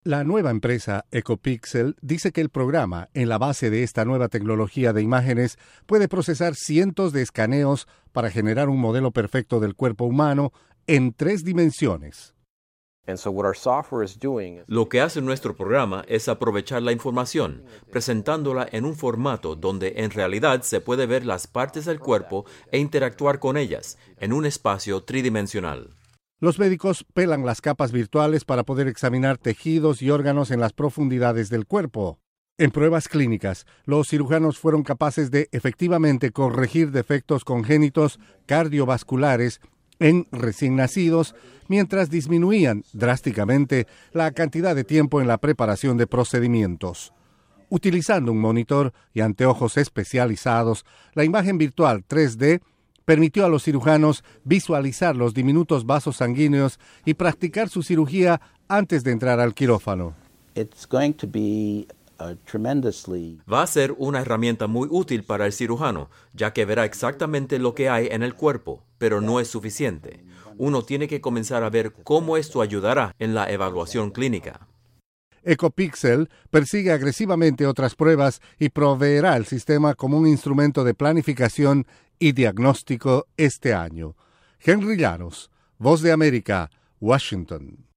La nueva empresa EcoPixel dice que el programa, en la base de esta nueva tecnología de imágenes, puede procesar cientos de escaneos para generar un modelo perfecto del cuerpo humano en 3 dimensiones. Lo que hace nuestro programa es aprovechar la información, presentándola en un formato donde en realidad se puede ver las partes del cuerpo e interactuar con ellas en un espacio tridimensional. Los médicos pelan las capas virtuales para poder examinar tejidos y órganos en las profundidades del cuerpo. En pruebas clínicas, los cirujanos fueron capaces de efectivamente corregir defectos congénitos cardiovasculares en recién nacidos, mientras disminuían drásticamente la cantidad de tiempo en la preparación de procedimientos. Utilizando un monitor y anteojos especializados, la imagen virtual 3D permitió a los cirujanos visualizar los diminutos vasos sanguíneos y practicar su cirugía antes de entrar al quirófano. Va a ser una herramienta muy útil para el cirujano, ya que verá exactamente lo que hay en el cuerpo, pero no es suficiente. Uno tiene que comenzar a ver cómo esto ayudará en la evaluación clínica. EcoPixel persigue agresivamente otras pruebas y proveerá el sistema como un instrumento de planificación y diagnóstico este año. Henry Llanos, Voz de América, Washington.